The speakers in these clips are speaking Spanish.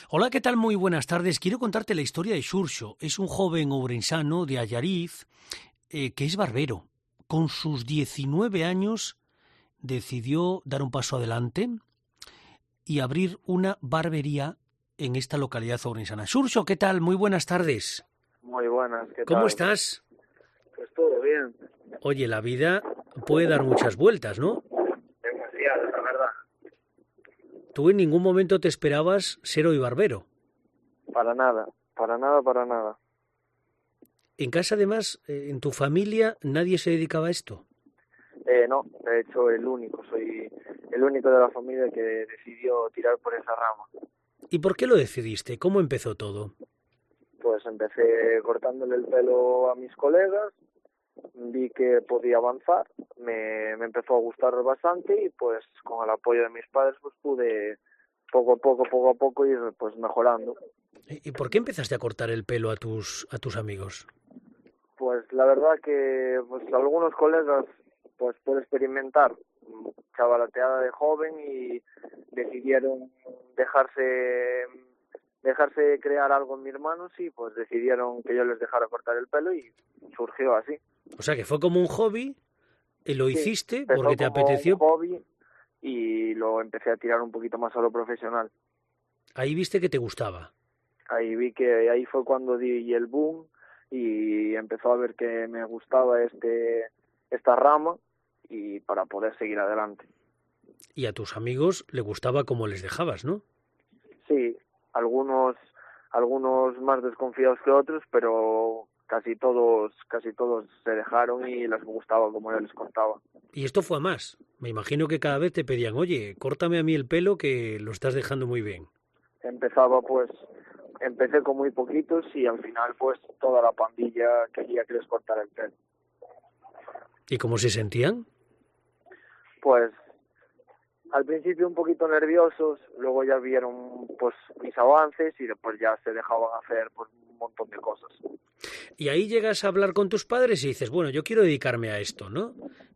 Hola, ¿qué tal? Muy buenas tardes. Quiero contarte la historia de Xurxo. Es un joven ourensano de Allariz que es barbero. Con sus 19 años decidió dar un paso adelante y abrir una barbería en esta localidad ourensana. Xurxo, ¿qué tal? Muy buenas tardes. Muy buenas, ¿qué ¿Cómo tal? estás? Pues todo bien, Oye, la vida puede dar muchas vueltas, ¿no? demasiado, la verdad. Tú en ningún momento te esperabas ser hoy barbero. Para nada, para nada, para nada. En casa, además, en tu familia, nadie se dedicaba a esto. No, de hecho soy el único de la familia que decidió tirar por esa rama. ¿Y por qué lo decidiste? ¿Cómo empezó todo? Pues empecé cortándole el pelo a mis colegas, vi que podía avanzar, me empezó a gustar bastante y pues con el apoyo de mis padres pues pude poco a poco ir pues mejorando. ¿Y por qué empezaste a cortar el pelo a tus amigos? Pues la verdad que pues algunos colegas pues por experimentar chavalateada de joven y decidieron dejarse crear algo en mis manos y pues decidieron que yo les dejara cortar el pelo y surgió así. O sea, que fue como un hobby, y lo Sí, hiciste porque empezó te como un apeteció. hobby y lo empecé a tirar un poquito más a lo profesional. Ahí viste que te gustaba. Ahí vi que ahí fue cuando di el boom y empezó a ver que me gustaba esta rama y para poder seguir adelante. Y a tus amigos le gustaba como les dejabas, ¿no? Sí, algunos más desconfiados que otros, pero casi todos se dejaron y les gustaba como yo les contaba. Y esto fue a más. Me imagino que cada vez te pedían, oye, córtame a mí el pelo que lo estás dejando muy bien. Empecé con muy poquitos y al final pues toda la pandilla quería que les cortara el pelo. ¿Y cómo se sentían? Pues al principio un poquito nerviosos, luego ya vieron pues mis avances y después ya se dejaban hacer pues un montón de cosas. Y ahí llegas a hablar con tus padres y dices, bueno, yo quiero dedicarme a esto, ¿no?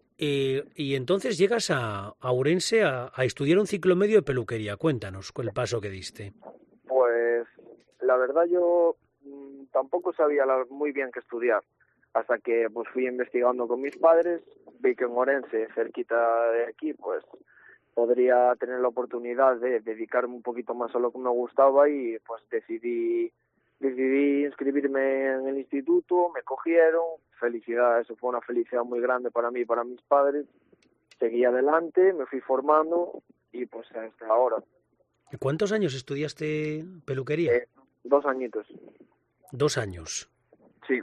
Y entonces llegas a Ourense a estudiar un ciclo medio de peluquería. Cuéntanos con el paso que diste. Pues la verdad yo tampoco sabía muy bien qué estudiar, hasta que pues fui investigando con mis padres, vi que en Orense, cerquita de aquí, pues podría tener la oportunidad de dedicarme un poquito más a lo que me gustaba y pues decidí inscribirme en el instituto, me cogieron, felicidad, eso fue una felicidad muy grande para mí y para mis padres, seguí adelante, me fui formando y pues hasta ahora, ¿Cuántos años estudiaste peluquería? eh, 2 añitos, 2 años. sí.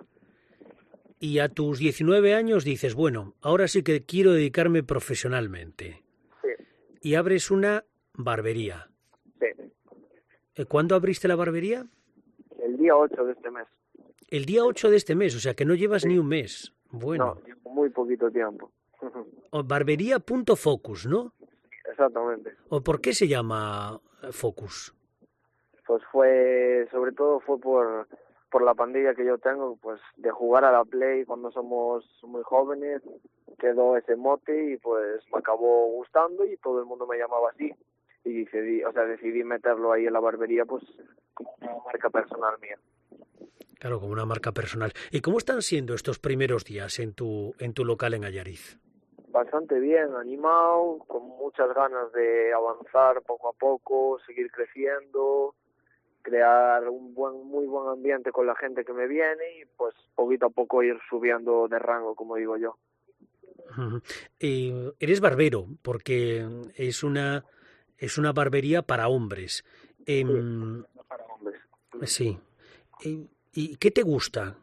Y a tus 19 años dices, bueno, ahora sí que quiero dedicarme profesionalmente. Sí, Y abres una barbería. sí. ¿Cuándo abriste la barbería? El día 8 de este mes. El día 8 de este mes, o sea que no llevas Sí. ni un mes. No, Bueno. llevo muy poquito tiempo. Barbería.focus, ¿no? Exactamente. ¿O por qué se llama Focus? Pues sobre todo fue por la pandilla que yo tengo, pues de jugar a la Play cuando somos muy jóvenes, quedó ese mote y pues me acabó gustando y todo el mundo me llamaba así. Y decidí meterlo ahí en la barbería pues como una marca personal mía. Claro, como una marca personal. ¿Y cómo están siendo estos primeros días en tu local en Allariz? Bastante bien, animado, con muchas ganas de avanzar poco a poco, seguir creciendo, crear un muy buen ambiente con la gente que me viene y pues poquito a poco ir subiendo de rango, como digo yo. Ujú. Eres barbero, porque es una barbería para hombres. Sí, Em, para hombres. sí. ¿Y qué te gusta?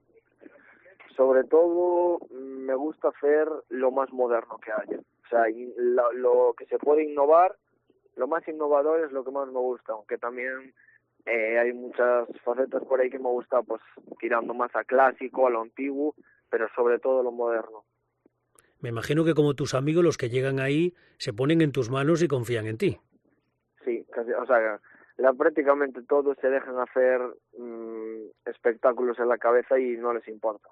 Sobre todo me gusta hacer lo más moderno que haya. O sea, lo que se puede innovar, lo más innovador es lo que más me gusta, aunque también hay muchas facetas por ahí que me gusta, pues tirando más a clásico, a lo antiguo, pero sobre todo lo moderno. Me imagino que como tus amigos, los que llegan ahí, se ponen en tus manos y confían en ti. Sí, o sea, prácticamente todos se dejan hacer espectáculos en la cabeza y no les importa.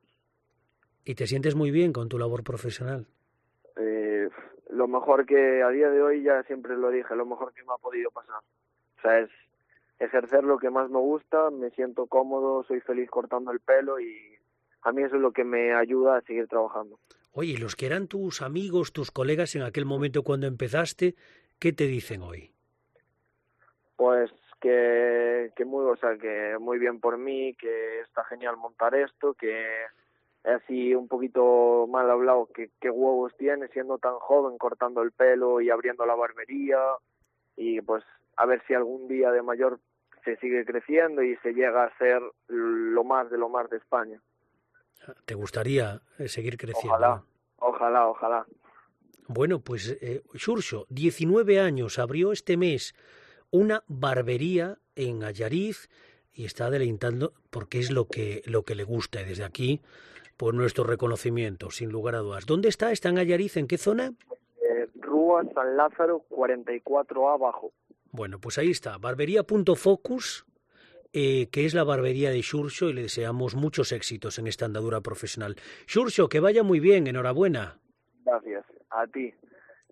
Y te sientes muy bien con tu labor profesional. Eh, lo mejor que a día de hoy, ya siempre lo dije, lo mejor que me ha podido pasar. O sea, ejercer lo que más me gusta, me siento cómodo, soy feliz cortando el pelo y a mí eso es lo que me ayuda a seguir trabajando. Oye, ¿y los que eran tus amigos, tus colegas en aquel momento cuando empezaste, qué te dicen hoy? Pues o sea, que muy bien por mí, que está genial montar esto, que así un poquito mal hablado, que qué huevos tiene siendo tan joven cortando el pelo y abriendo la barbería, y pues a ver si algún día de mayor se sigue creciendo y se llega a ser lo más de España. ¿Te gustaría seguir creciendo? Ojalá, ojalá, ojalá. Bueno, pues Xurxo, 19 años, abrió este mes una barbería en Allariz y está deleitando porque es lo que le gusta. Y desde aquí, pues nuestro reconocimiento, sin lugar a dudas. ¿Dónde está? ¿Está en Allariz? ¿En qué zona? Rúa San Lázaro 44A abajo. Bueno, pues ahí está, barbería.focus, que es la barbería de Xurxo, y le deseamos muchos éxitos en esta andadura profesional. Xurxo, que vaya muy bien, enhorabuena. Gracias, a ti.